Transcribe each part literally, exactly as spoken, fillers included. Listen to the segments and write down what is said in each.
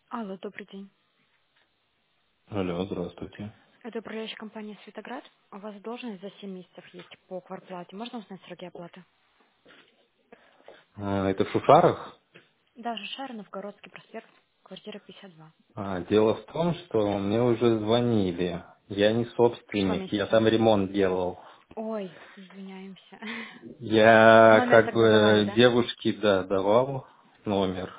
Алло, добрый день. Алло, здравствуйте. Это управляющая компания «Светоград». У вас задолженность за семь месяцев есть по квартплате. Можно узнать сроки оплаты? А, Это в Шушарах. Даже Шара, Новгородский проспект, квартира пятьдесят два. А, Дело в том, что мне уже звонили. Я не Что собственник, я месяца? там ремонт делал. Ой, извиняемся. Я Номер как тогда давали, бы да? девушке, да, давал номер.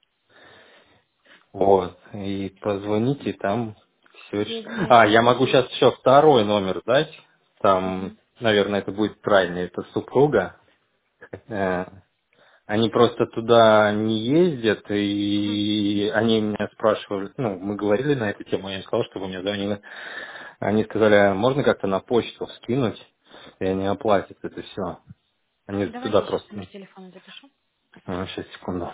Вот. И позвоните, там все. Я А, извиняюсь, я не могу вижу. сейчас еще второй номер дать. Там, Мгм. наверное, это будет правильно. Это супруга. Э, Они просто туда не ездят, Мгм. и они меня спрашивали, ну, мы говорили на эту тему, я им сказал, что вы мне звонили. Они сказали, а можно как-то на почту скинуть, и они оплатят это все. Они Давайте туда я сейчас просто... номер телефона запишу. Сейчас, секунду.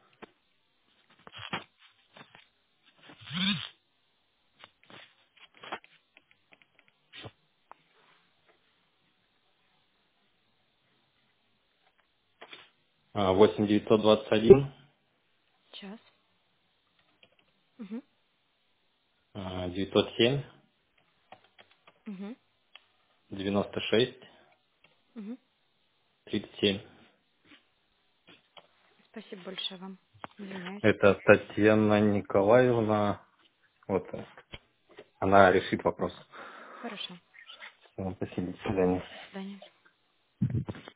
А, восемь девятьсот двадцать один Сейчас. Угу. а, девятьсот семь Угу. девяносто шесть Угу. тридцать семь. Спасибо большое вам. Извиняюсь. Это Татьяна Николаевна. Вот, она решит вопрос. Хорошо. Всё, спасибо, до свидания. До свидания.